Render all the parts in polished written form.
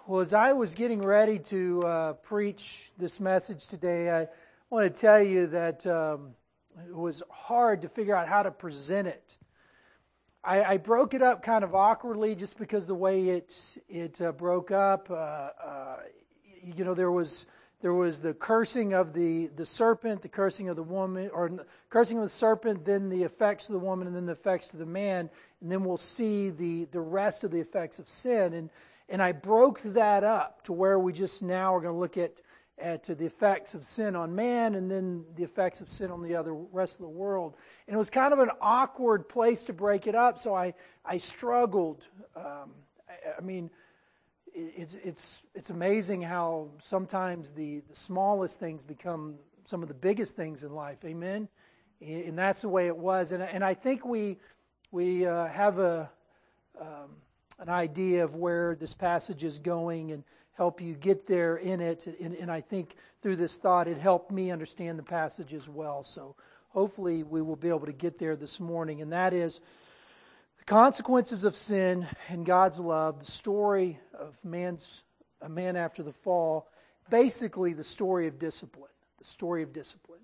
Well, as I was getting ready to preach this message today, I want to tell you that it was hard to figure out how to present it. I broke it up kind of awkwardly just because the way it broke up. There was the cursing of the serpent, the cursing of the woman, or cursing of the serpent, then the effects of the woman, and then the effects of the man, and then we'll see the rest of the effects of sin. And I broke that up to where we just now are going to look at the effects of sin on man and then the effects of sin on the rest of the world. And it was kind of an awkward place to break it up, so I struggled. It's amazing how sometimes the smallest things become some of the biggest things in life. Amen? And that's the way it was. And I think we have an idea of where this passage is going and help you get there in it. And I think through this thought, it helped me understand the passage as well. So hopefully we will be able to get there this morning. And that is the consequences of sin and God's love, the story of a man after the fall, basically the story of discipline. The story of discipline.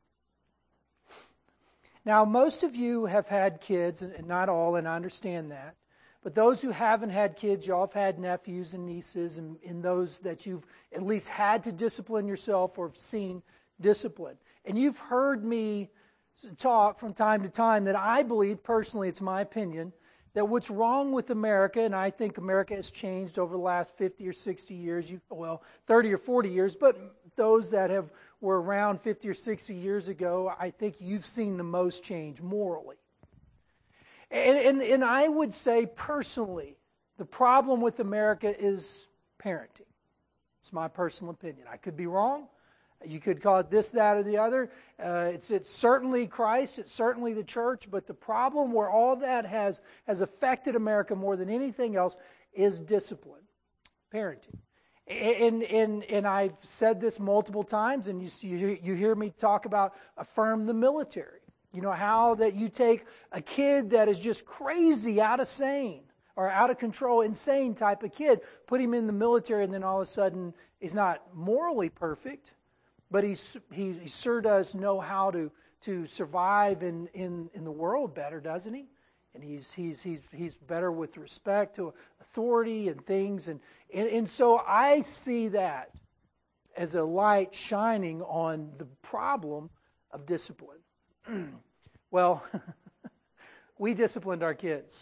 Now, most of you have had kids, and not all, and I understand that. But those who haven't had kids, you all have had nephews and nieces, and those that you've at least had to discipline yourself or have seen discipline. And you've heard me talk from time to time that I believe, personally, it's my opinion, that what's wrong with America, and I think America has changed over the last 50 or 60 years, 30 or 40 years, but those that were around 50 or 60 years ago, I think you've seen the most change morally. And I would say personally, the problem with America is parenting. It's my personal opinion. I could be wrong. You could call it this, that, or the other. It's certainly Christ. It's certainly the church. But the problem where all that has affected America more than anything else is discipline, parenting. And I've said this multiple times, and you hear me talk about affirm the military. You know how that you take a kid that is just crazy, out of control, insane type of kid, put him in the military, and then all of a sudden he's not morally perfect, but he sure does know how to survive in the world better, doesn't he? And he's better with respect to authority and things, and so I see that as a light shining on the problem of discipline. Well, we disciplined our kids.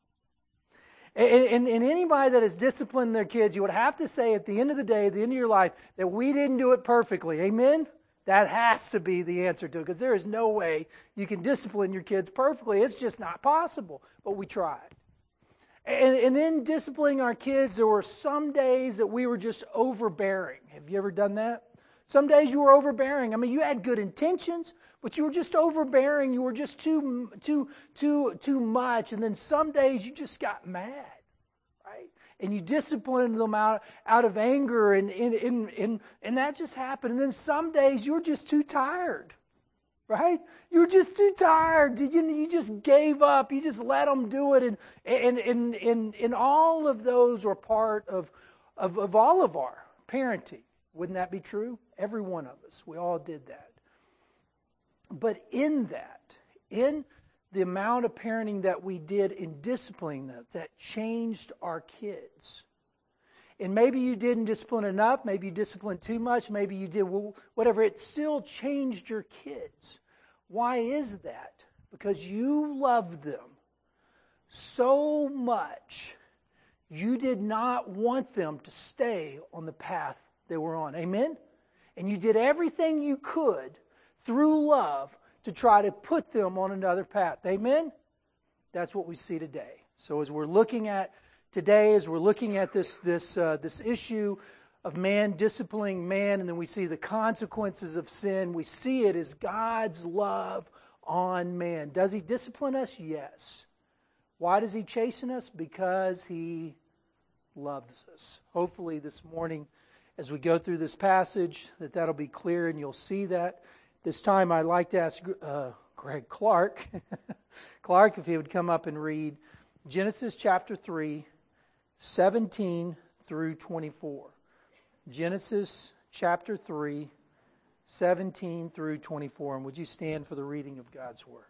And anybody that has disciplined their kids, you would have to say at the end of the day, at the end of your life, that we didn't do it perfectly. Amen? That has to be the answer to it, because there is no way you can discipline your kids perfectly. It's just not possible. But we tried. And in disciplining our kids, there were some days that we were just overbearing. Have you ever done that? Some days you were overbearing. I mean, you had good intentions, but you were just overbearing. You were just too much. And then some days you just got mad, right? And you disciplined them out of anger, and that just happened. And then some days you were just too tired, right? You were just too tired. You just gave up. You just let them do it. And all of those are part of all of our parenting. Wouldn't that be true? Every one of us. We all did that. But in the amount of parenting that we did in disciplining them, that changed our kids. And maybe you didn't discipline enough, maybe you disciplined too much, maybe you did whatever. It still changed your kids. Why is that? Because you loved them so much, you did not want them to stay on the path they were on. Amen? And you did everything you could through love to try to put them on another path. Amen? That's what we see today. So as we're looking at today, as we're looking at this issue of man disciplining man, and then we see the consequences of sin, we see it as God's love on man. Does He discipline us? Yes. Why does He chasten us? Because He loves us. Hopefully this morning, as we go through this passage, that'll be clear and you'll see that. This time I'd like to ask Greg Clark, if he would come up and read Genesis chapter 3, 17 through 24. Genesis chapter 3, 17 through 24. And would you stand for the reading of God's Word?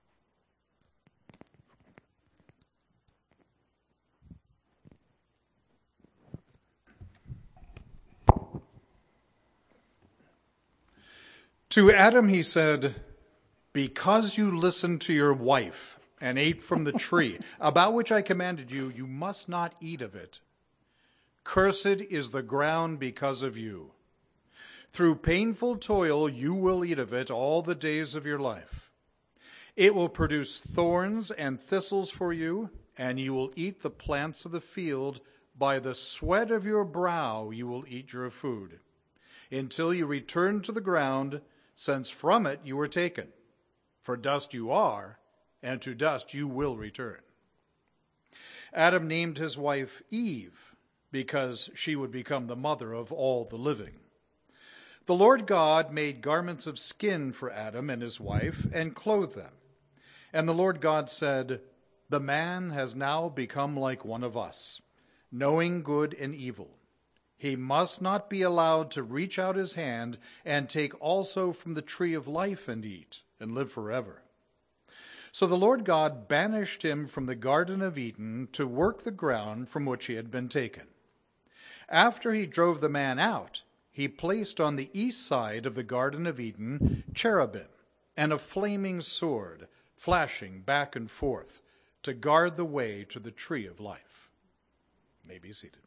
To Adam he said, "Because you listened to your wife and ate from the tree, about which I commanded you, you must not eat of it. Cursed is the ground because of you. Through painful toil you will eat of it all the days of your life. It will produce thorns and thistles for you, and you will eat the plants of the field. By the sweat of your brow you will eat your food, until you return to the ground, since from it you were taken. For dust you are, and to dust you will return." Adam named his wife Eve, because she would become the mother of all the living. The Lord God made garments of skin for Adam and his wife, and clothed them. And the Lord God said, "The man has now become like one of us, knowing good and evil. He must not be allowed to reach out his hand and take also from the tree of life and eat, and live forever." So the Lord God banished him from the Garden of Eden to work the ground from which he had been taken. After he drove the man out, he placed on the east side of the Garden of Eden cherubim and a flaming sword, flashing back and forth, to guard the way to the tree of life. You may be seated.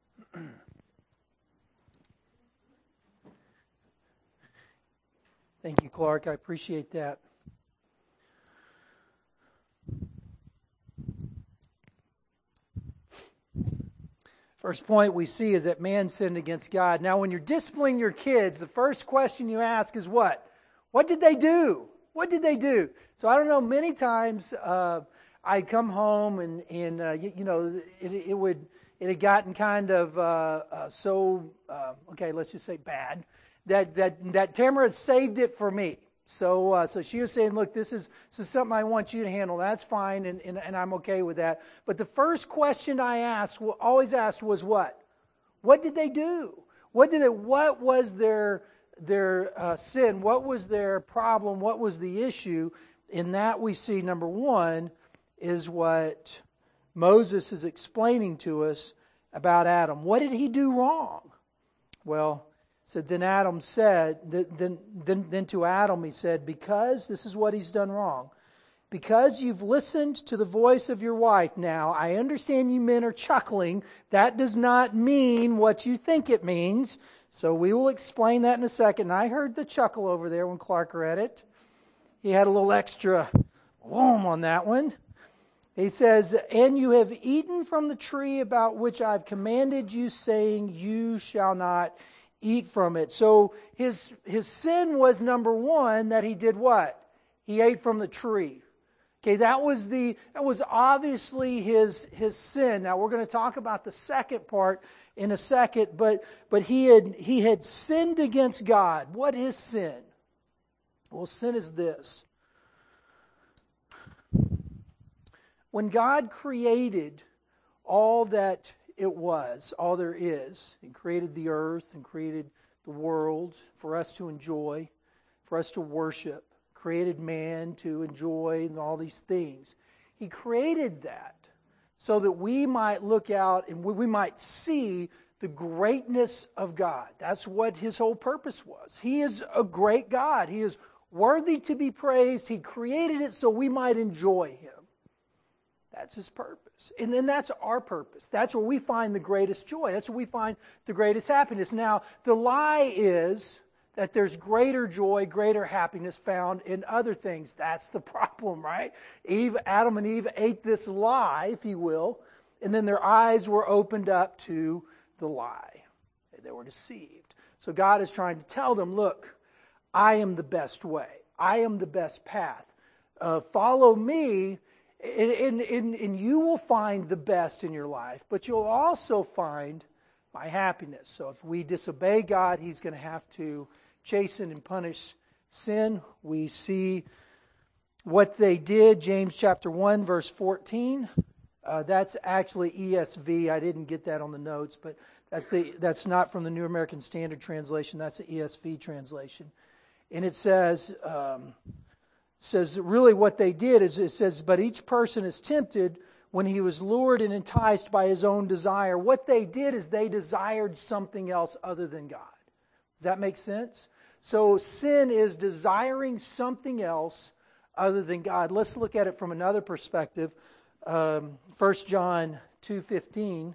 Thank you, Clark. I appreciate that. First point we see is that man sinned against God. Now, when you're disciplining your kids, the first question you ask is what? What did they do? What did they do? So I don't know, many times I'd come home and it had gotten kind of let's just say bad, that Tamara had saved it for me. So she was saying, "Look, this is something I want you to handle." That's fine, and I'm okay with that. But the first question I always asked was what? What did they do? What was their sin? What was their problem? What was the issue? In that we see, number one, is what Moses is explaining to us about Adam. What did he do wrong? Well, so then Adam said, then to Adam he said, because, this is what he's done wrong, because you've listened to the voice of your wife. Now, I understand you men are chuckling. That does not mean what you think it means. So we will explain that in a second. And I heard the chuckle over there when Clark read it. He had a little extra boom on that one. He says, "And you have eaten from the tree about which I've commanded you, saying, you shall not eat from it." So his sin was, number one, that he did what? He ate from the tree. Okay, that was obviously his sin. Now we're going to talk about the second part in a second, but he had sinned against God. What is sin? Well, sin is this. When God created all that it was, all there is, He created the earth and created the world for us to enjoy, for us to worship, created man to enjoy and all these things. He created that so that we might look out and we might see the greatness of God. That's what His whole purpose was. He is a great God. He is worthy to be praised. He created it so we might enjoy Him. That's His purpose. And then that's our purpose. That's where we find the greatest joy. That's where we find the greatest happiness. Now, the lie is that there's greater joy, greater happiness found in other things. That's the problem, right? Adam and Eve ate this lie, if you will, and then their eyes were opened up to the lie. They were deceived. So God is trying to tell them, look, I am the best way. I am the best path. Follow me, and you will find the best in your life, but you'll also find my happiness. So if we disobey God, He's going to have to chasten and punish sin. We see what they did, James chapter 1, verse 14. That's actually ESV. I didn't get that on the notes, but that's not from the New American Standard Translation. That's the ESV translation. And it says really what they did is it says, but each person is tempted when he was lured and enticed by his own desire. What they did is they desired something else other than God. Does that make sense? So sin is desiring something else other than God. Let's look at it from another perspective. 1 John 2:15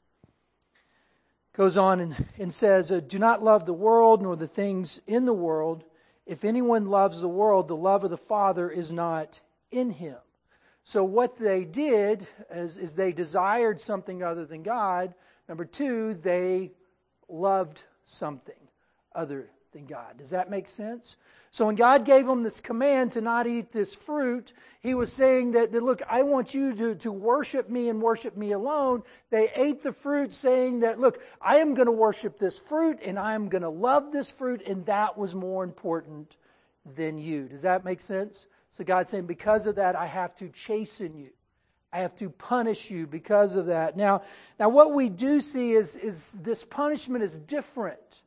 goes on and says, do not love the world nor the things in the world. If anyone loves the world, the love of the Father is not in him. So what they did is they desired something other than God. Number two, they loved something other than God. Does that make sense? So when God gave them this command to not eat this fruit, He was saying that look, I want you to worship me and worship me alone. They ate the fruit saying that, look, I am going to worship this fruit and I am going to love this fruit, and that was more important than you. Does that make sense? So God's saying, because of that, I have to chasten you. I have to punish you because of that. Now what we do see is this punishment is different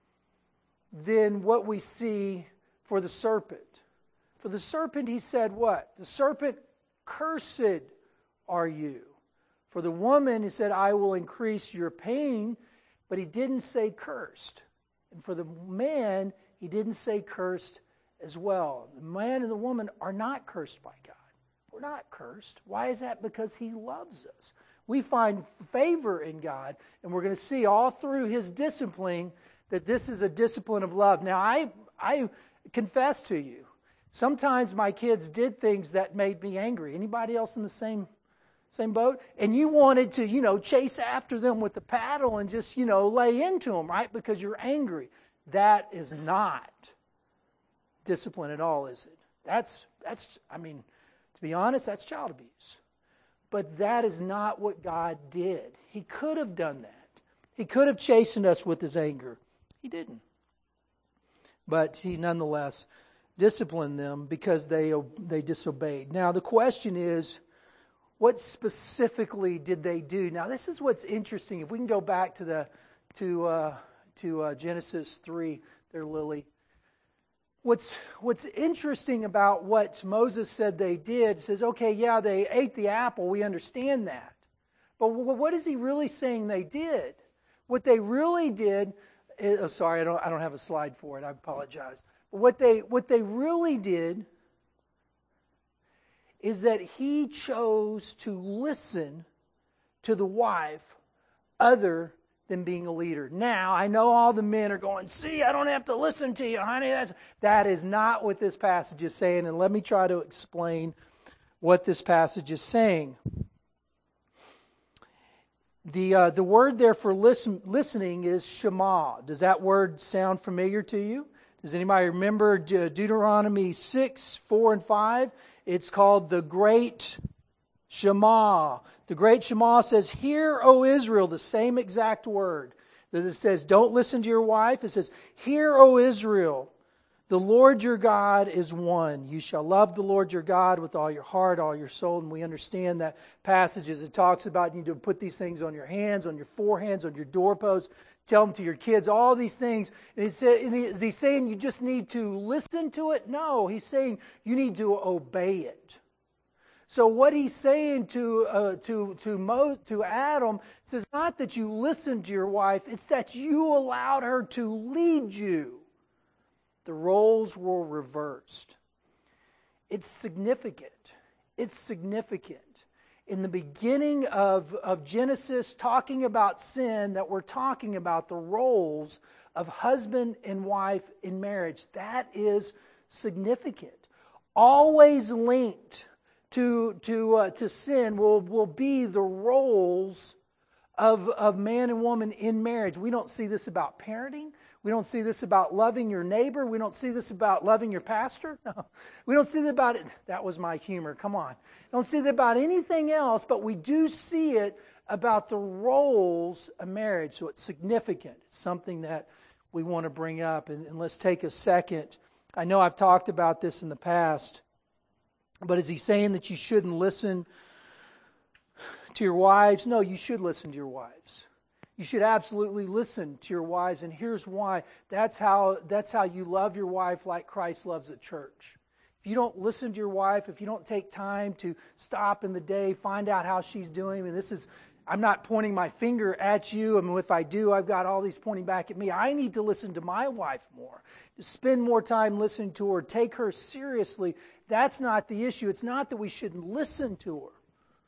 than what we see for the serpent. For the serpent, He said what? The serpent, cursed are you. For the woman, He said, I will increase your pain, but He didn't say cursed. And for the man, He didn't say cursed as well. The man and the woman are not cursed by God. We're not cursed. Why is that? Because He loves us. We find favor in God, and we're going to see all through His discipline that this is a discipline of love. Now, I confess to you, sometimes my kids did things that made me angry. Anybody else in the same boat? And you wanted to, chase after them with the paddle and just, lay into them, right? Because you're angry. That is not discipline at all, is it? That's to be honest, that's child abuse. But that is not what God did. He could have done that. He could have chastened us with His anger. He didn't. But He nonetheless disciplined them because they disobeyed. Now the question is, what specifically did they do? Now this is what's interesting. If we can go back to Genesis 3, there, Lily. What's interesting about what Moses said they did, says, okay, yeah, they ate the apple. We understand that. But what is he really saying they did? What they really did is, sorry, I don't have a slide for it. I apologize. But what they really did is that he chose to listen to the wife other than being a leader. Now, I know all the men are going, see, I don't have to listen to you, honey. That is not what this passage is saying, and let me try to explain what this passage is saying. The word there for listening is Shema. Does that word sound familiar to you? Does anybody remember Deuteronomy 6, 4, and 5? It's called the Great Shema. The Great Shema says, hear, O Israel, the same exact word. That it says, don't listen to your wife. It says, hear, O Israel, the Lord your God is one. You shall love the Lord your God with all your heart, all your soul. And we understand that passage as it talks about you need to put these things on your hands, on your forehands, on your doorposts. Tell them to your kids, all these things. And is he saying you just need to listen to it? No, he's saying you need to obey it. So what he's saying to Adam says not that you listen to your wife, it's that you allowed her to lead you. The roles were reversed. It's significant. It's significant. In the beginning of Genesis, talking about sin, that we're talking about the roles of husband and wife in marriage. That is significant. Always linked to sin will be the roles of man and woman in marriage. We don't see this about parenting. We don't see this about loving your neighbor. We don't see this about loving your pastor. No. We don't see that about it. That was my humor. Come on. Don't see that about anything else, but we do see it about the roles of marriage. So it's significant. It's something that we want to bring up. And let's take a second. I know I've talked about this in the past, but is he saying that you shouldn't listen to your wives. No, you should listen to your wives. You should absolutely listen to your wives, and here's why. That's how you love your wife like Christ loves the church. If you don't listen to your wife, if you don't take time to stop in the day, find out how she's doing, and I'm not pointing my finger at you. I mean, if I do, I've got all these pointing back at me. I need to listen to my wife more, to spend more time listening to her, take her seriously. That's not the issue. It's not that we shouldn't listen to her.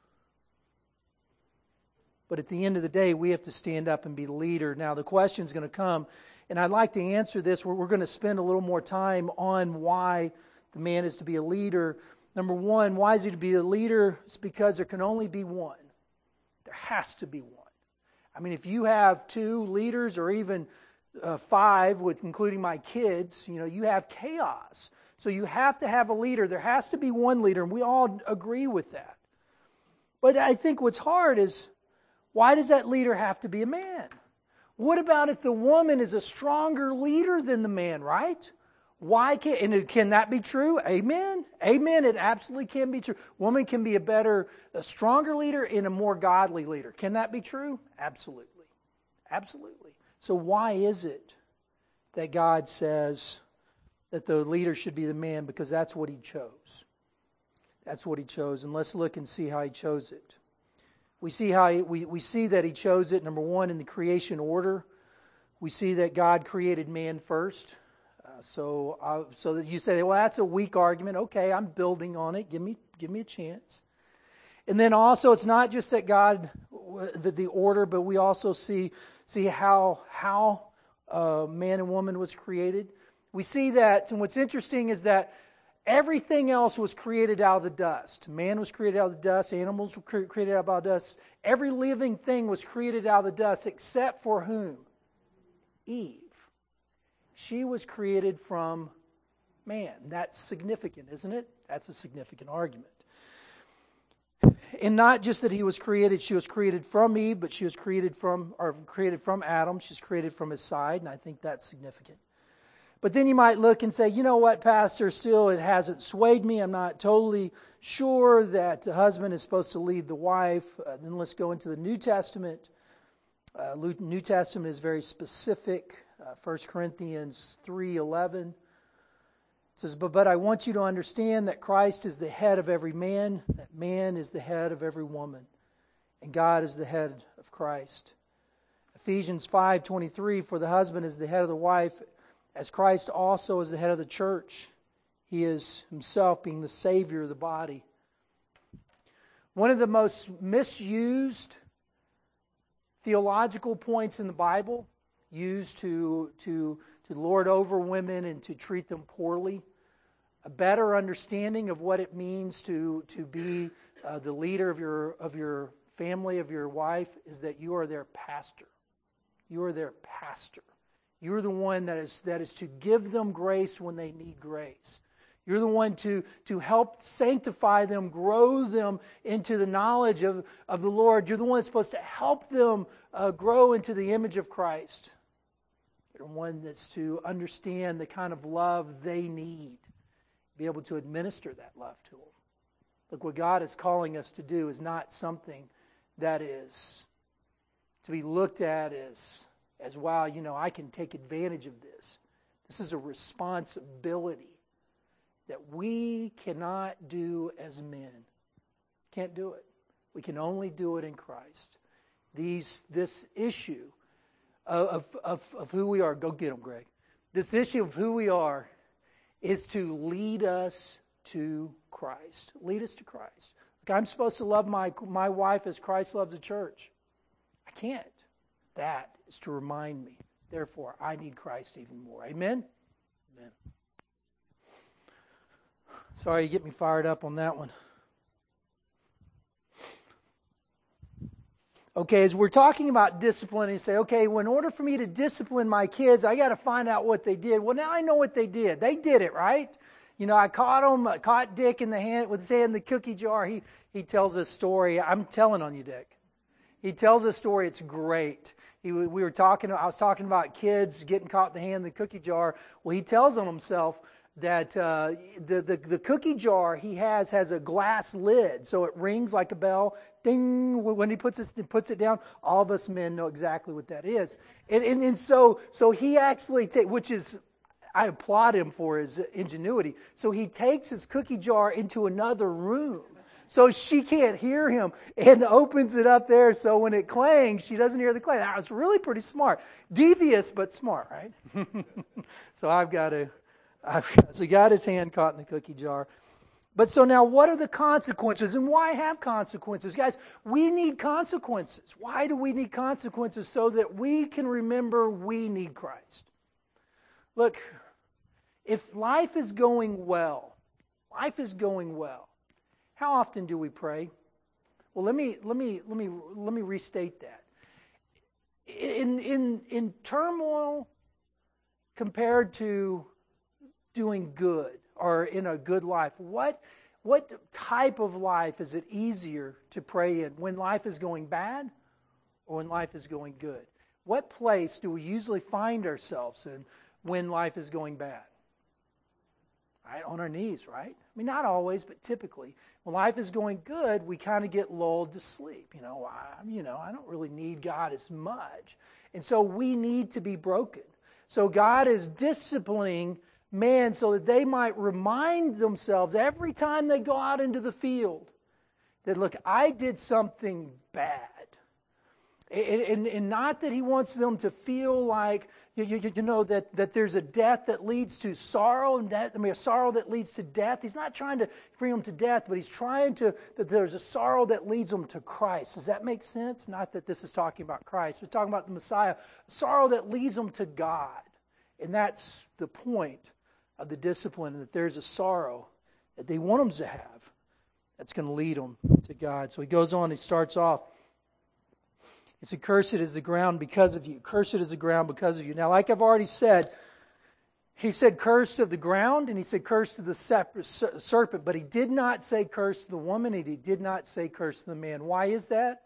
But at the end of the day, we have to stand up and be the leader. Now, the question's going to come, and I'd like to answer this. We're going to spend a little more time on why the man is to be a leader. Number one, why is he to be a leader? It's because there can only be one. There has to be one. I mean, if you have 2 leaders or even 5, with including my kids, you have chaos. So you have to have a leader. There has to be one leader, and we all agree with that. But I think what's hard is, why does that leader have to be a man? What about if the woman is a stronger leader than the man, right? Can that be true? Amen? Amen, it absolutely can be true. Woman can be a stronger leader and a more godly leader. Can that be true? Absolutely. Absolutely. So why is it that God says that the leader should be the man? Because that's what He chose. That's what He chose. And let's look and see how He chose it. We see we see that He chose it, number one, in the creation order. We see that God created man first. So that you say, well, that's a weak argument. Okay, I'm building on it. Give me a chance. And then also, it's not just that God, the order, but we also see how man and woman was created. We see that, and what's interesting is that everything else was created out of the dust. Man was created out of the dust. Animals were created out of the dust. Every living thing was created out of the dust, except for whom? Eve. She was created from man. That's significant, isn't it? That's a significant argument. And not just that she was created from Eve, but she was created from Adam. She's created from his side, and I think that's significant. But then you might look and say, you know what, Pastor, still it hasn't swayed me. I'm not totally sure that the husband is supposed to lead the wife. Then let's go into the New Testament. New Testament is very specific. 1 Corinthians 3:11 says, but I want you to understand that Christ is the head of every man, that man is the head of every woman, and God is the head of Christ. Ephesians 5:23, for the husband is the head of the wife, as Christ also is the head of the church. He is Himself being the Savior of the body. One of the most misused theological points in the Bible, used to lord over women and to treat them poorly. A better understanding of what it means to be the leader of your family, of your wife, is that you are their pastor. You are their pastor. You're the one that is to give them grace when they need grace. You're the one to help sanctify them, grow them into the knowledge of the Lord. You're the one that's supposed to help them grow into the image of Christ. You're the one that's to understand the kind of love they need, be able to administer that love to them. Look, what God is calling us to do is not something that is to be looked at as wow, I can take advantage of this. This is a responsibility that we cannot do as men. Can't do it. We can only do it in Christ. This issue of who we are, go get them, Greg. This issue of who we are is to lead us to Christ. Lead us to Christ. Look, I'm supposed to love my wife as Christ loves the church. I can't. That is to remind me. Therefore, I need Christ even more. Amen? Amen. Sorry, you get me fired up on that one. Okay, as we're talking about discipline, you say, okay, well, in order for me to discipline my kids, I got to find out what they did. Well, now I know what they did. They did it, right? I caught Dick in the hand with his hand in the cookie jar. He tells a story. I'm telling on you, Dick. He tells a story. It's great. I was talking about kids getting caught in the hand in the cookie jar. Well, he tells on himself the cookie jar he has a glass lid, so it rings like a bell. Ding! When he puts it down, all of us men know exactly what that is. And so he actually which is, I applaud him for his ingenuity. So he takes his cookie jar into another room, so she can't hear him, and opens it up there, so when it clangs, she doesn't hear the clang. That was really pretty smart. Devious, but smart, right? So he got his hand caught in the cookie jar. But so now, what are the consequences, and why have consequences? Guys, we need consequences. Why do we need consequences? So that we can remember we need Christ. Look, if life is going well, how often do we pray? Well, let me restate that. In turmoil compared to doing good or in a good life, what type of life is it easier to pray in? When life is going bad or when life is going good? What place do we usually find ourselves in when life is going bad? Right? On our knees, right? I mean, not always, but typically. When life is going good, we kind of get lulled to sleep. I don't really need God as much. And so we need to be broken. So God is disciplining man so that they might remind themselves every time they go out into the field that, look, I did something bad. And not that he wants them to feel like, that there's a death that leads to sorrow, and a sorrow that leads to death. He's not trying to bring them to death, but he's trying that there's a sorrow that leads them to Christ. Does that make sense? Not that this is talking about Christ. We're talking about the Messiah. A sorrow that leads them to God. And that's the point of the discipline, that there's a sorrow that they want them to have that's going to lead them to God. So he goes on, he starts off. He said, cursed is the ground because of you. Cursed is the ground because of you. Now, like I've already said, he said cursed of the ground, and he said cursed of the serpent, but he did not say cursed of the woman, and he did not say cursed of the man. Why is that?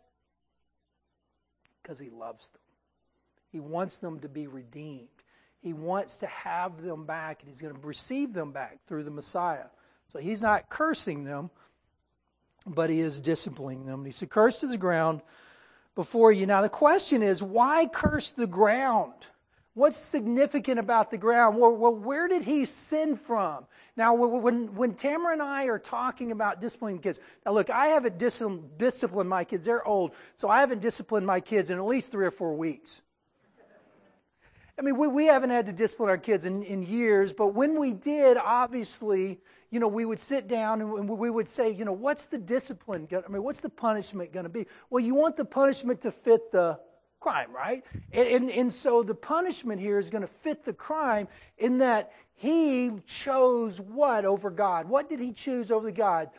Because he loves them. He wants them to be redeemed. He wants to have them back, and he's going to receive them back through the Messiah. So he's not cursing them, but he is disciplining them. And he said, cursed to the ground before you. Now the question is, why curse the ground? What's significant about the ground? Well, where did he sin from? Now, when Tamara and I are talking about disciplining kids, now look, I haven't disciplined my kids. They're old, so I haven't disciplined my kids in at least 3 or 4 weeks. I mean, we haven't had to discipline our kids in years, but when we did, obviously, we would sit down and we would say, what's the discipline? What's the punishment going to be? Well, you want the punishment to fit the crime, right? And so the punishment here is going to fit the crime in that he chose what over God? What did he choose over God?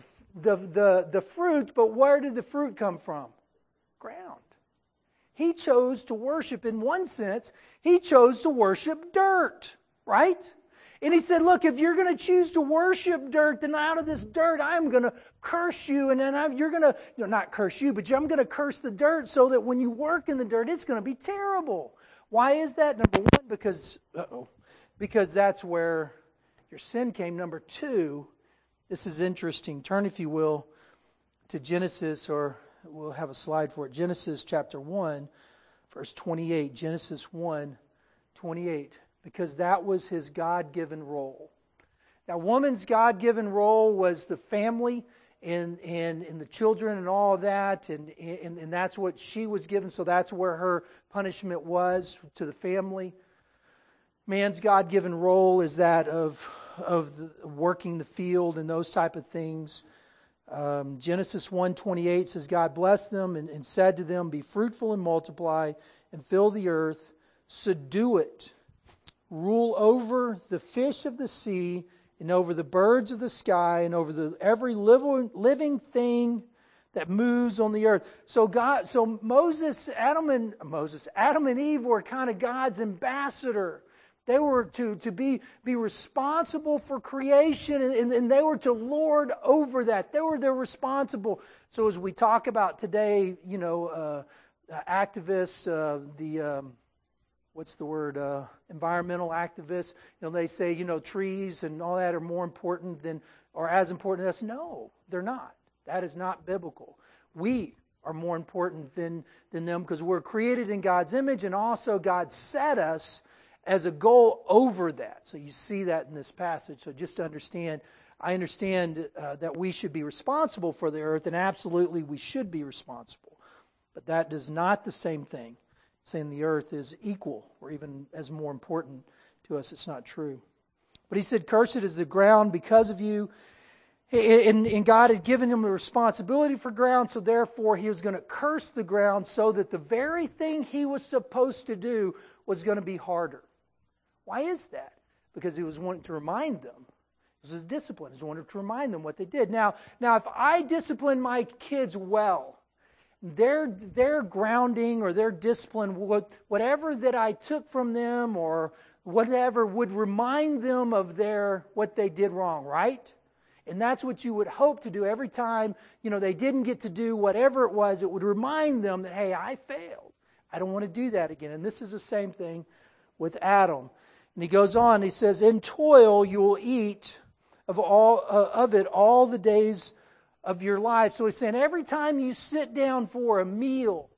The fruit, but where did the fruit come from? Ground. He chose to worship, in one sense, he chose to worship dirt, right? And he said, look, if you're going to choose to worship dirt, then out of this dirt, I'm going to curse you. And then you're going to, not curse you, but I'm going to curse the dirt so that when you work in the dirt, it's going to be terrible. Why is that? Number one, because that's where your sin came. Number two, this is interesting. Turn, if you will, to Genesis, or we'll have a slide for it. Genesis chapter 1, verse 28. Genesis 1, 28. Because that was his God-given role. Now, woman's God-given role was the family and the children and all of that, and that's what she was given, so that's where her punishment was, to the family. Man's God-given role is that of working the field and those type of things. Genesis 1:28 says, God blessed them and said to them, be fruitful and multiply and fill the earth, subdue it. Rule over the fish of the sea and over the birds of the sky and over every living thing that moves on the earth. So Adam and Eve were kind of God's ambassador. They were to be responsible for creation, and they were to lord over that. They're responsible. So as we talk about today, activists, what's the word, environmental activists, they say, trees and all that are more important than, or as important as us. No, they're not. That is not biblical. We are more important than them because we're created in God's image, and also God set us as a goal over that. So you see that in this passage. So just to understand, I understand that we should be responsible for the earth, and absolutely we should be responsible. But that is not the same thing. Saying the earth is equal or even as more important to us, it's not true. But he said, cursed is the ground because of you. And God had given him the responsibility for ground, so therefore he was going to curse the ground so that the very thing he was supposed to do was going to be harder. Why is that? Because he was wanting to remind them. It was his discipline. He was wanting to remind them what they did. Now, if I discipline my kids well, their grounding or their discipline, whatever that I took from them or whatever, would remind them of what they did wrong, right? And that's what you would hope to do every time, they didn't get to do whatever it was. It would remind them that, hey, I failed. I don't want to do that again. And this is the same thing with Adam. And he goes on, he says, in toil you will eat of it all the days of your life. So he's saying every time you sit down for a meal,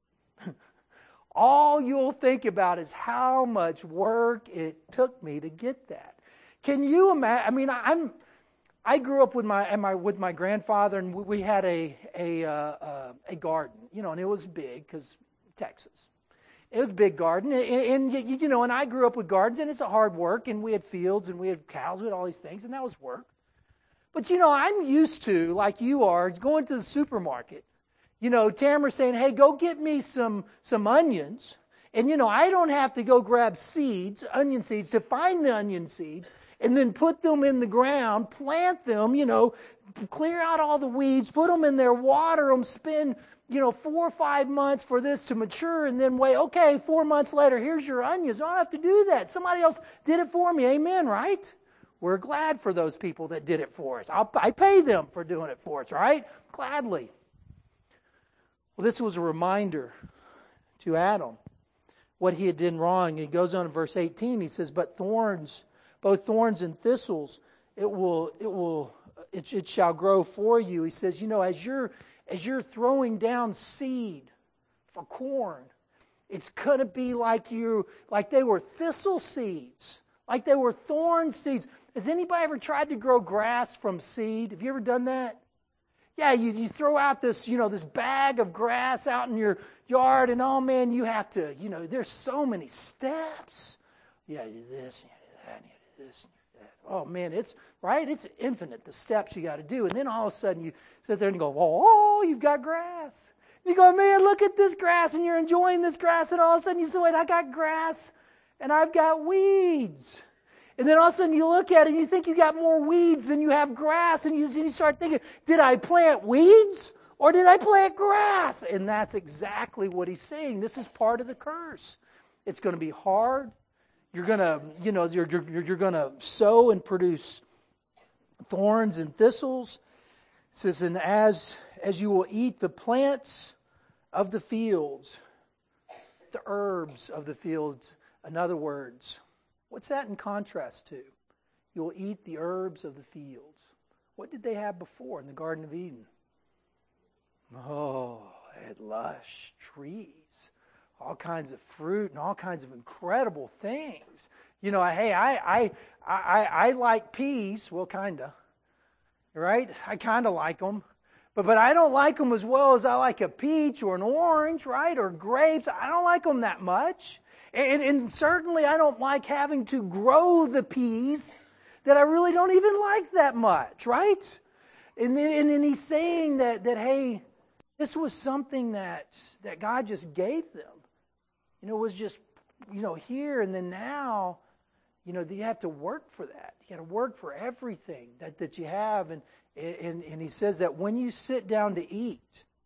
all you'll think about is how much work it took me to get that. Can you imagine? I mean, I grew up with my grandfather, and we had a garden, and it was big because Texas. It was a big garden, and I grew up with gardens, and it's a hard work, and we had fields, and we had cows, we had all these things, and that was work. But, I'm used to, like you are, going to the supermarket. Tamara saying, hey, go get me some onions. And, I don't have to go grab onion seeds, to find the onion seeds, and then put them in the ground, plant them, clear out all the weeds, put them in there, water them, spend, 4 or 5 months for this to mature, and then wait, okay, 4 months later, here's your onions. I don't have to do that. Somebody else did it for me. Amen, right? We're glad for those people that did it for us. I pay them for doing it for us, right? Gladly. Well, this was a reminder to Adam what he had done wrong. He goes on in verse 18. He says, "But thorns, both thorns and thistles, it shall grow for you." He says, as you're throwing down seed for corn, it's going to be like they were thistle seeds, like they were thorn seeds. Has anybody ever tried to grow grass from seed? Have you ever done that? Yeah, you throw out this bag of grass out in your yard, and oh man, you have to, there's so many steps. You got to do this, you got to do that, you got to do this, and you got to do that. Oh man, it's infinite, the steps you got to do. And then all of a sudden you sit there and go, oh, you've got grass. You go, man, look at this grass, and you're enjoying this grass, and all of a sudden you say, wait, I got grass, and I've got weeds. And then all of a sudden you look at it and you think you got more weeds than you have grass. And you start thinking, did I plant weeds or did I plant grass? And that's exactly what he's saying. This is part of the curse. It's going to be hard. You're going to, you're going to sow and produce thorns and thistles. It says, and as you will eat the plants of the fields, the herbs of the fields, in other words, what's that in contrast to? You'll eat the herbs of the fields. What did they have before in the Garden of Eden? Oh, they had lush trees, all kinds of fruit, and all kinds of incredible things. Hey, I like peas. Well, kinda, right? I kind of like them. But I don't like them as well as I like a peach or an orange, right? Or grapes. I don't like them that much. And certainly I don't like having to grow the peas that I really don't even like that much, right? And then he's saying that hey, this was something that God just gave them. It was just, here and then now, you have to work for that. You got to work for everything that you have. And he says that when you sit down to eat,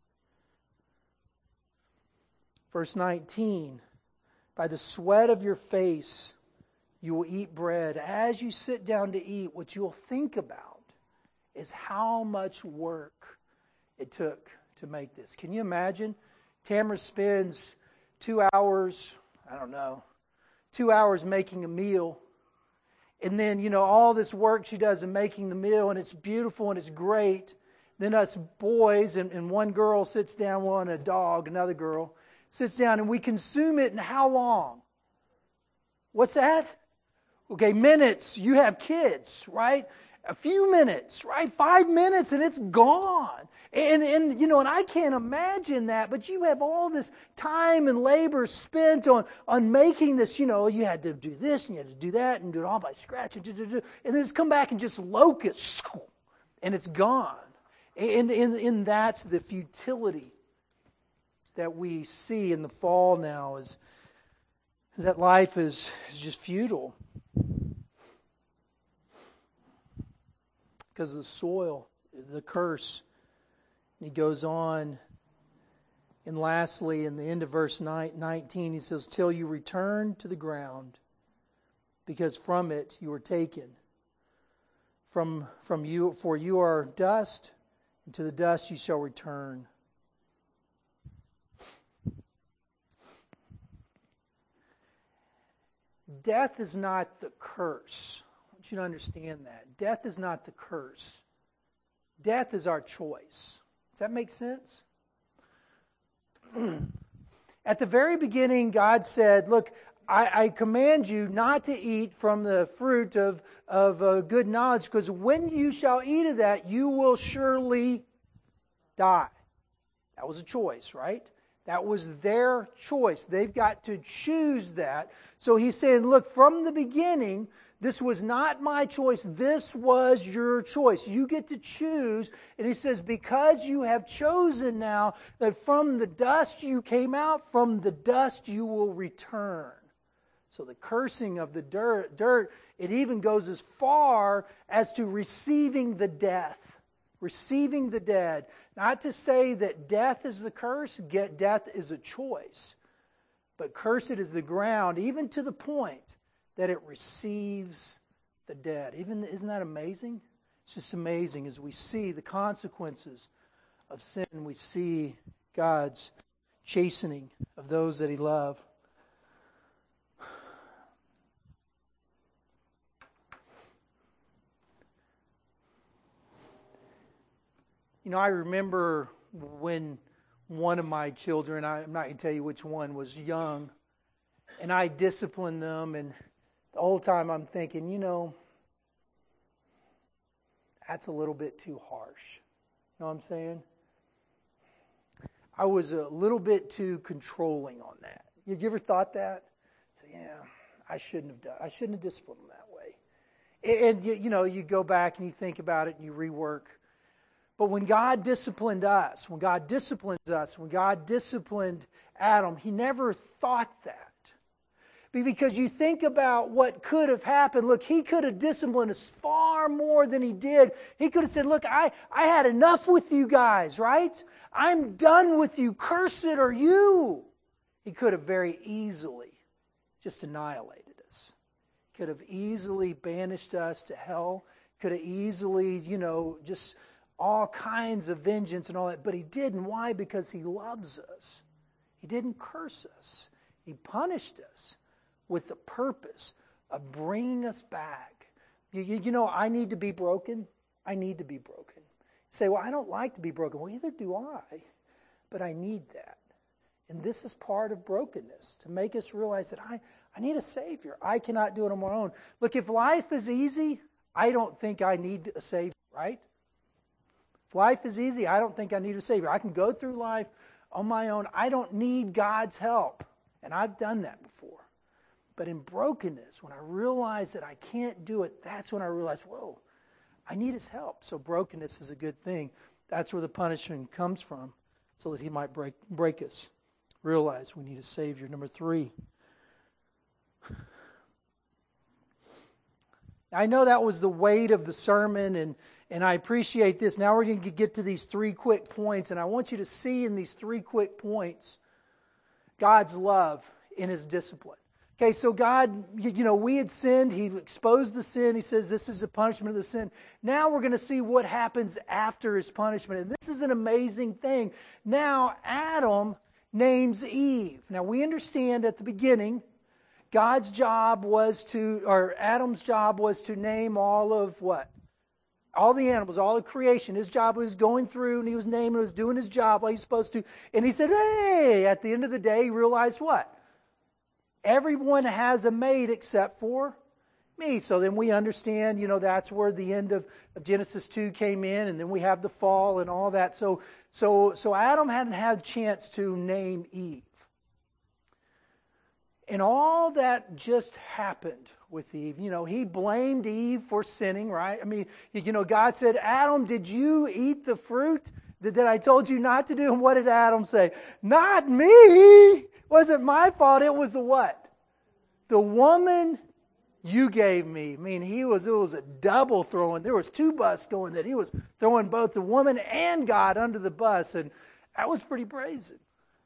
verse 19, by the sweat of your face you will eat bread. As you sit down to eat, what you'll think about is how much work it took to make this. Can you imagine? Tamara spends 2 hours, I don't know, 2 hours making a meal. And then, all this work she does in making the meal, and it's beautiful and it's great. Then us boys, and one girl sits down, one, a dog, another girl, sits down, and we consume it in how long? What's that? Okay, minutes. You have kids, right? A few minutes, right? 5 minutes, and it's gone. And I can't imagine that, but you have all this time and labor spent on making this, you had to do this, and you had to do that, and do it all by scratch, and then it's come back and just locusts, and it's gone. And that's the futility that we see in the fall now, is that life is just futile. Because of the soil, the curse. And he goes on. And lastly, in the end of verse 19, he says, till you return to the ground, because from it you were taken. From you, for you are dust, and to the dust you shall return. Death is not the curse. I want you to understand that. Death is not the curse. Death is our choice. Does that make sense? At the very beginning, God said, look, I command you not to eat from the fruit of good knowledge, because when you shall eat of that, you will surely die. That was a choice, right? That was their choice. They've got to choose that. So he's saying, look, from the beginning, this was not my choice. This was your choice. You get to choose. And he says, because you have chosen now that from the dust you came out, from the dust you will return. So the cursing of the dirt, it even goes as far as to receiving the death. Receiving the dead. Not to say that death is the curse, death is a choice. But cursed is the ground, even to the point that it receives the dead. Isn't that amazing? It's just amazing as we see the consequences of sin. We see God's chastening of those that He loves. I remember when one of my children, I'm not going to tell you which one, was young, and I disciplined them, and the whole time I'm thinking, that's a little bit too harsh. You know what I'm saying? I was a little bit too controlling on that. You ever thought that? So, I shouldn't have disciplined them that way. And you go back and you think about it and you rework. But when God disciplined us, when God disciplined Adam, He never thought that. Because you think about what could have happened. Look, He could have disciplined us far more than He did. He could have said, look, I had enough with you guys, right? I'm done with you. Cursed are you. He could have very easily just annihilated us. He could have easily banished us to hell. Could have easily, just all kinds of vengeance and all that. But He didn't. Why? Because He loves us. He didn't curse us. He punished us with the purpose of bringing us back. I need to be broken. I need to be broken. You say, well, I don't like to be broken. Well, either do I. But I need that. And this is part of brokenness, to make us realize that I need a Savior. I cannot do it on my own. Look, if life is easy, I don't think I need a Savior, right? If life is easy, I don't think I need a Savior. I can go through life on my own. I don't need God's help. And I've done that before. But in brokenness, when I realize that I can't do it, that's when I realize, whoa, I need His help. So brokenness is a good thing. That's where the punishment comes from, so that He might break us. Realize we need a Savior. Number 3. I know that was the weight of the sermon, and I appreciate this. Now we're going to get to these 3 quick points, and I want you to see in these 3 quick points God's love in His discipline. Okay, so God, we had sinned. He exposed the sin. He says this is the punishment of the sin. Now we're going to see what happens after His punishment. And this is an amazing thing. Now Adam names Eve. Now we understand at the beginning, Adam's job was to name all of what? All the animals, all the creation. His job was going through and he was naming, was doing his job like he's supposed to. And he said, hey, at the end of the day, he realized what? Everyone has a mate except for me. So then we understand, that's where the end of Genesis 2 came in, and then we have the fall and all that. So Adam hadn't had a chance to name Eve. And all that just happened with Eve. He blamed Eve for sinning, right? I mean, God said, Adam, did you eat the fruit that I told you not to do? And what did Adam say? Not me. It wasn't my fault. It was the what? The woman you gave me. I mean, it was a double throwing. There was two buses going that he was throwing both the woman and God under the bus. And that was pretty brazen.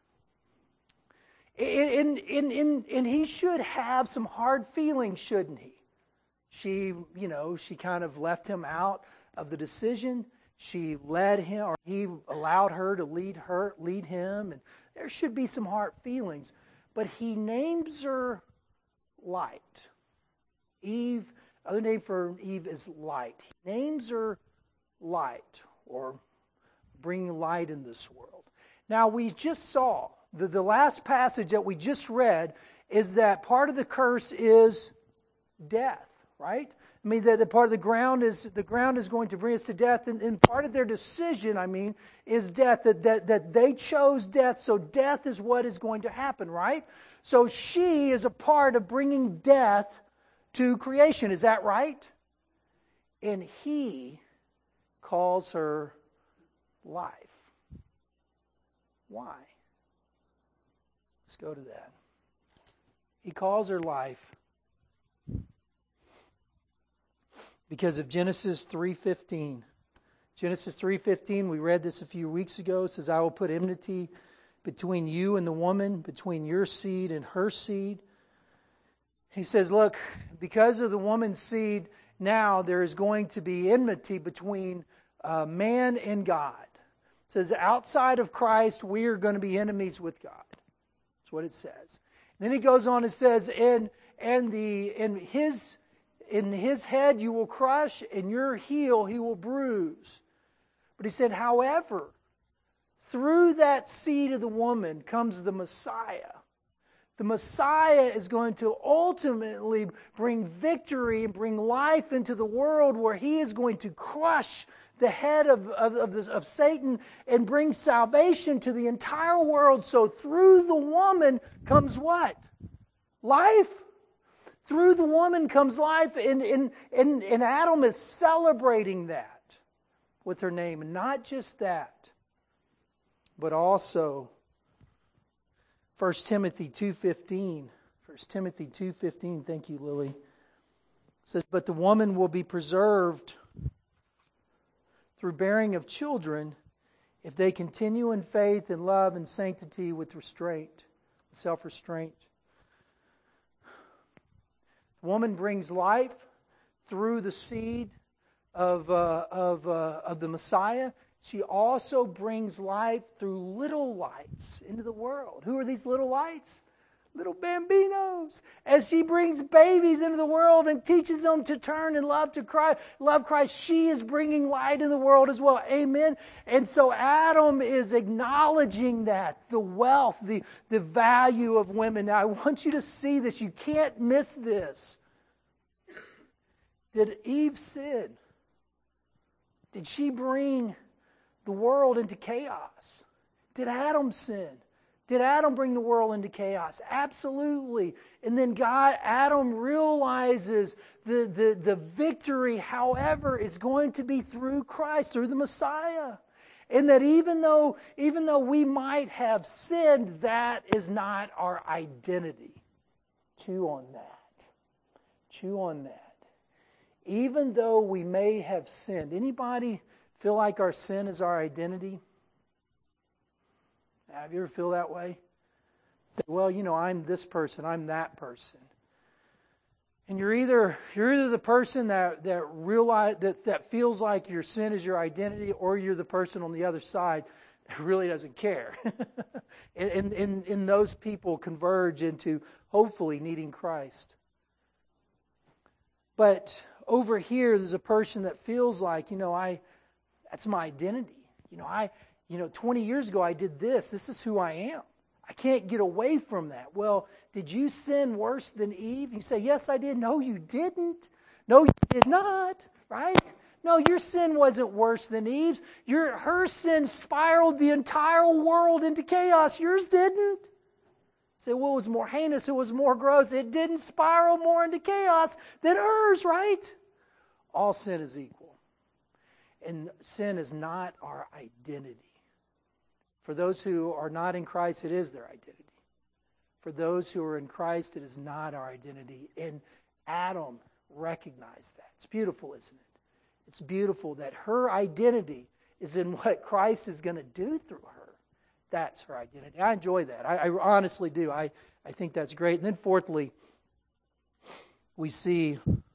And he should have some hard feelings, shouldn't he? She kind of left him out of the decision. She led him, or he allowed her to lead him, and there should be some hard feelings. But he names her Light. Eve, other name for Eve is Light. He names her Light, or bring light in this world. Now we just saw the last passage that we just read is that part of the curse is death, right? I mean, the part of the ground is going to bring us to death, and part of their decision, is death. That they chose death, so death is what is going to happen, right? So she is a part of bringing death to creation. Is that right? And he calls her life. Why? Let's go to that. He calls her life because of Genesis 3:15. Genesis 3:15, we read this a few weeks ago. It says, I will put enmity between you and the woman, between your seed and her seed. He says, look, because of the woman's seed, now there is going to be enmity between man and God. It says, outside of Christ, we are going to be enemies with God. That's what it says. And then he goes on and says, in his head you will crush, and your heel he will bruise. But he said, however, through that seed of the woman comes the Messiah. The Messiah is going to ultimately bring victory and bring life into the world, where he is going to crush the head of Satan and bring salvation to the entire world. So through the woman comes what? Life. Through the woman comes life, and Adam is celebrating that with her name. And not just that, but also 1 Timothy 2:15. 1 Timothy 2:15, thank you, Lily. It says, but the woman will be preserved through bearing of children if they continue in faith and love and sanctity with restraint, self-restraint. The woman brings life through the seed of the Messiah. She also brings life through little lights into the world. Who are these little lights? Little bambinos. As she brings babies into the world and teaches them to turn and love Christ, she is bringing light in the world as well. Amen. And so Adam is acknowledging that, the wealth, the value of women. Now I want you to see this. You can't miss this. Did Eve sin? Did she bring the world into chaos? Did Adam sin? Did Adam bring the world into chaos? Absolutely. And then Adam realizes the victory, however, is going to be through Christ, through the Messiah. And that even though we might have sinned, that is not our identity. Chew on that. Chew on that. Even though we may have sinned. Anybody feel like our sin is our identity? Have you ever feel that way? Well, I'm this person, I'm that person. And you're either the person that realize that feels like your sin is your identity, or you're the person on the other side really doesn't care. and those people converge into hopefully needing Christ. But over here, there's a person that feels like, that's my identity. 20 years ago I did this. This is who I am. I can't get away from that. Well, did you sin worse than Eve? You say, yes, I did. No, you didn't. No, you did not. Right? No, your sin wasn't worse than Eve's. Her sin spiraled the entire world into chaos. Yours didn't. Say, well, it was more heinous. It was more gross. It didn't spiral more into chaos than hers, right? All sin is equal. And sin is not our identity. For those who are not in Christ, it is their identity. For those who are in Christ, it is not our identity. And Adam recognized that. It's beautiful, isn't it? It's beautiful that her identity is in what Christ is going to do through her. That's her identity. I enjoy that. I honestly do. I think that's great. And then fourthly, we see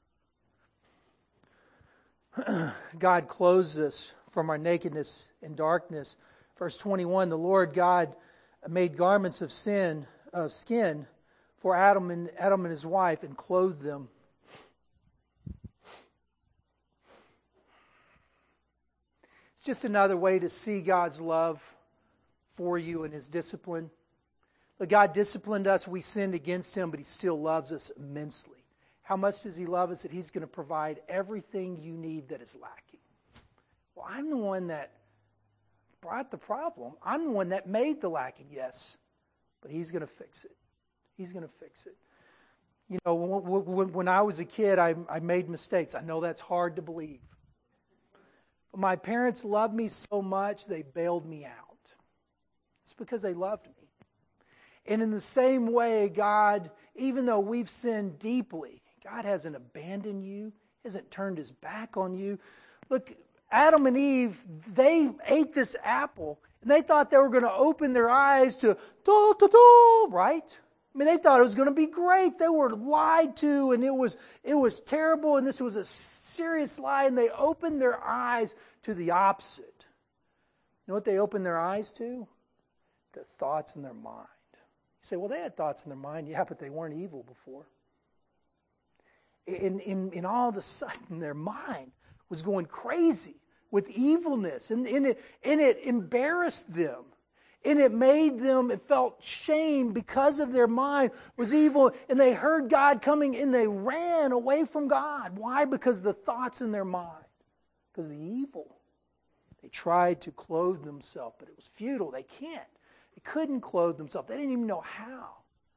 God clothes us from our nakedness and darkness. Verse 21, the Lord God made garments of skin for Adam and his wife and clothed them. It's just another way to see God's love for you and His discipline. But God disciplined us. We sinned against Him, but He still loves us immensely. How much does He love us? That He's going to provide everything you need that is lacking. Well, I'm the one that brought the problem. I'm the one that made the lacking, yes. But He's going to fix it. He's going to fix it. When I was a kid, I made mistakes. I know that's hard to believe. But my parents loved me so much, they bailed me out. It's because they loved me. And in the same way, God, even though we've sinned deeply, God hasn't abandoned you, hasn't turned His back on you. Look, Adam and Eve, they ate this apple, and they thought they were going to open their eyes to, right? I mean, they thought it was going to be great. They were lied to, and it was terrible, and this was a serious lie, and they opened their eyes to the opposite. You know what they opened their eyes to? The thoughts in their mind. You say, well, they had thoughts in their mind. Yeah, but they weren't evil before. In all of a sudden, their mind was going crazy with evilness, and it embarrassed them. And it felt shame because of their mind was evil. And they heard God coming and they ran away from God. Why? Because the thoughts in their mind. Because the evil. They tried to clothe themselves, but it was futile. They can't. They couldn't clothe themselves. They didn't even know how.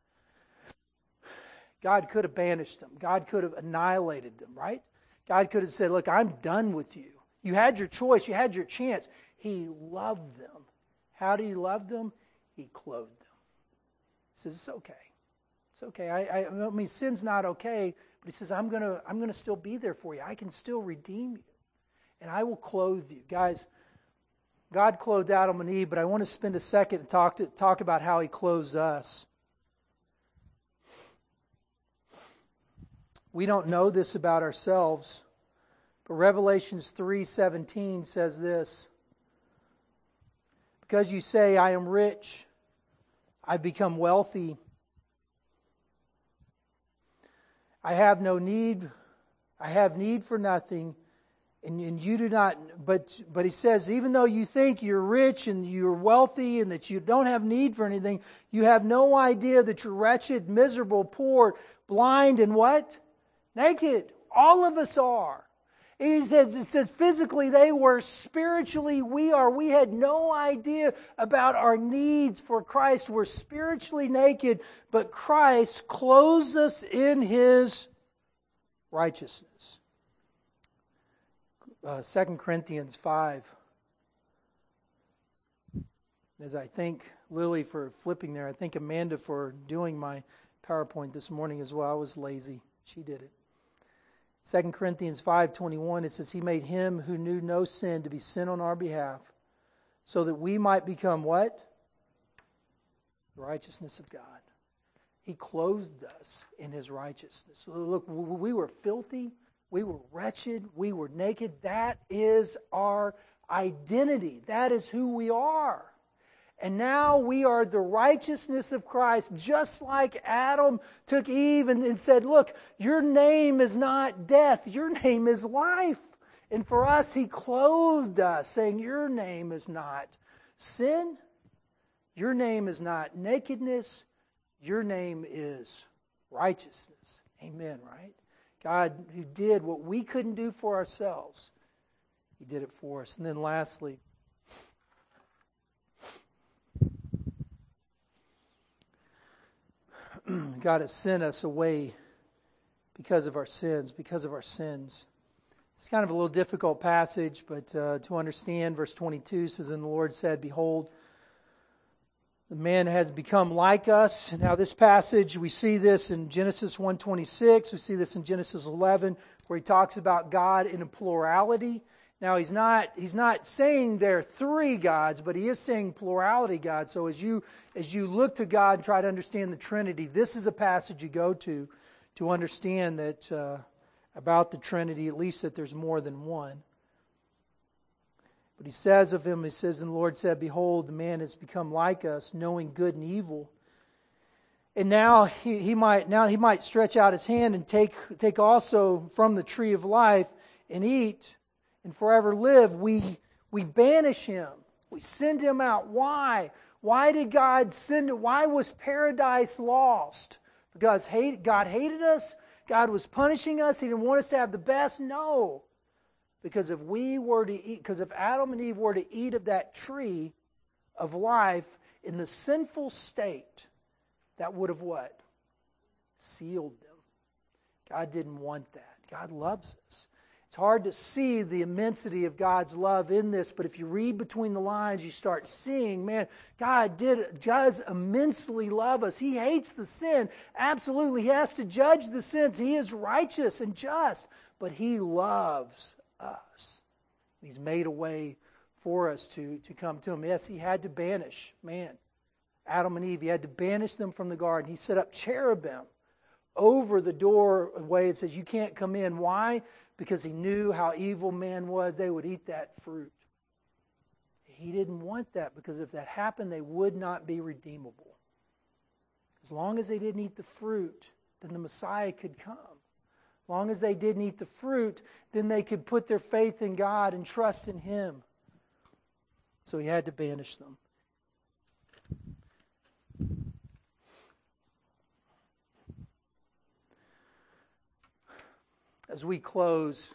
God could have banished them. God could have annihilated them, right? God could have said, look, I'm done with you. You had your choice. You had your chance. He loved them. How did He love them? He clothed them. He says, it's okay. It's okay. I mean, sin's not okay, but He says, I'm gonna still be there for you. I can still redeem you. And I will clothe you. Guys, God clothed Adam and Eve, but I want to spend a second and talk about how He clothes us. We don't know this about ourselves, but Revelations 3:17 says this. Because you say, I am rich, I've become wealthy, I have need for nothing, and you do not, but He says, even though you think you're rich and you're wealthy and that you don't have need for anything, you have no idea that you're wretched, miserable, poor, blind, and what? Naked. All of us are. It says physically they were, spiritually we are. We had no idea about our needs for Christ. We're spiritually naked, but Christ clothes us in His righteousness. 2 Corinthians 5. As I thank Lily for flipping there, I thank Amanda for doing my PowerPoint this morning as well. I was lazy. She did it. 2 Corinthians 5:21, it says, He made Him who knew no sin to be sin on our behalf, so that we might become what? The righteousness of God. He clothed us in His righteousness. So look, we were filthy, we were wretched, we were naked. That is our identity. That is who we are. And now we are the righteousness of Christ, just like Adam took Eve and said, look, your name is not death, your name is life. And for us, He clothed us, saying, your name is not sin, your name is not nakedness, your name is righteousness. Amen, right? God, who did what we couldn't do for ourselves, He did it for us. And then lastly, God has sent us away because of our sins, It's kind of a little difficult passage, but to understand, verse 22 says, and the Lord said, behold, the man has become like us. Now this passage, we see this in Genesis 1:26, we see this in Genesis 11, where He talks about God in a plurality. Now He's not saying there are three gods, but He is saying plurality God. So as you look to God and try to understand the Trinity, this is a passage you go to understand that about the Trinity, at least that there's more than one. But He says of him, He says, and the Lord said, behold, the man has become like us, knowing good and evil. And now he might stretch out His hand and take also from the tree of life and eat and forever live. We banish him. We send him out. Why? Why did God send it? Why was paradise lost? Because God hated us? God was punishing us? He didn't want us to have the best? No. Because if Adam and Eve were to eat of that tree of life in the sinful state, that would have what? Sealed them. God didn't want that. God loves us. It's hard to see the immensity of God's love in this, but if you read between the lines, you start seeing, man, God does immensely love us. He hates the sin. Absolutely. He has to judge the sins. He is righteous and just, but He loves us. He's made a way for us to come to Him. Yes, He had to banish, Adam and Eve. He had to banish them from the garden. He set up cherubim over the doorway. It says, you can't come in. Why? Because He knew how evil man was. They would eat that fruit. He didn't want that, because if that happened, they would not be redeemable. As long as they didn't eat the fruit, then the Messiah could come. As long as they didn't eat the fruit, then they could put their faith in God and trust in Him. So He had to banish them. As we close,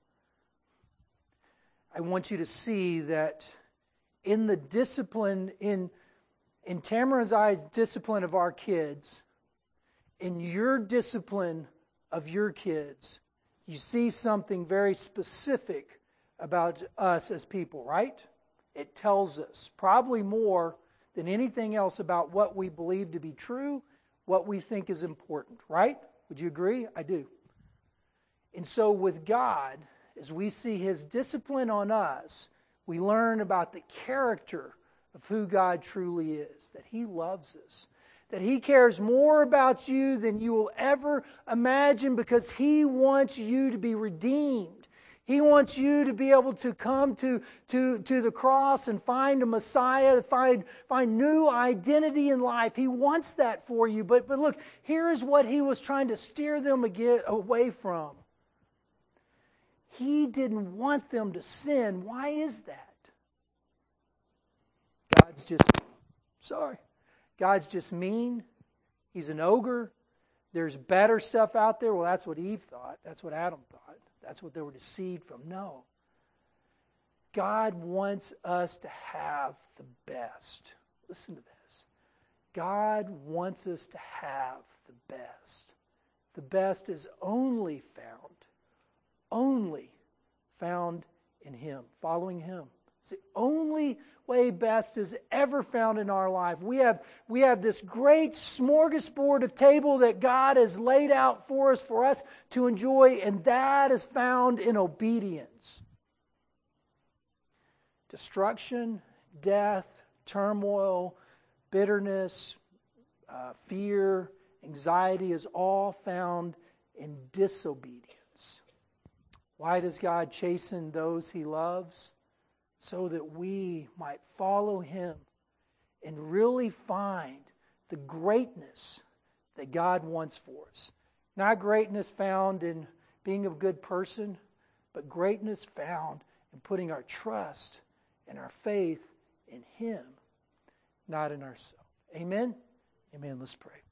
I want you to see that in the discipline, in Tamara and I's discipline of our kids, in your discipline of your kids, you see something very specific about us as people, right? It tells us probably more than anything else about what we believe to be true, what we think is important, right? Would you agree? I do. And so with God, as we see His discipline on us, we learn about the character of who God truly is, that He loves us, that He cares more about you than you will ever imagine, because He wants you to be redeemed. He wants you to be able to come to the cross and find a Messiah, find new identity in life. He wants that for you. But look, here is what He was trying to steer them away from. He didn't want them to sin. Why is that? God's just mean. He's an ogre. There's better stuff out there. Well, that's what Eve thought. That's what Adam thought. That's what they were deceived from. No. God wants us to have the best. Listen to this. God wants us to have the best. The best is only found in Him, following Him. It's the only way best is ever found in our life. We have this great smorgasbord of table that God has laid out for us to enjoy, and that is found in obedience. Destruction, death, turmoil, bitterness, fear, anxiety is all found in disobedience. Why does God chasten those He loves? so that we might follow Him and really find the greatness that God wants for us. Not greatness found in being a good person, but greatness found in putting our trust and our faith in Him, not in ourselves. Amen? Amen. Let's pray.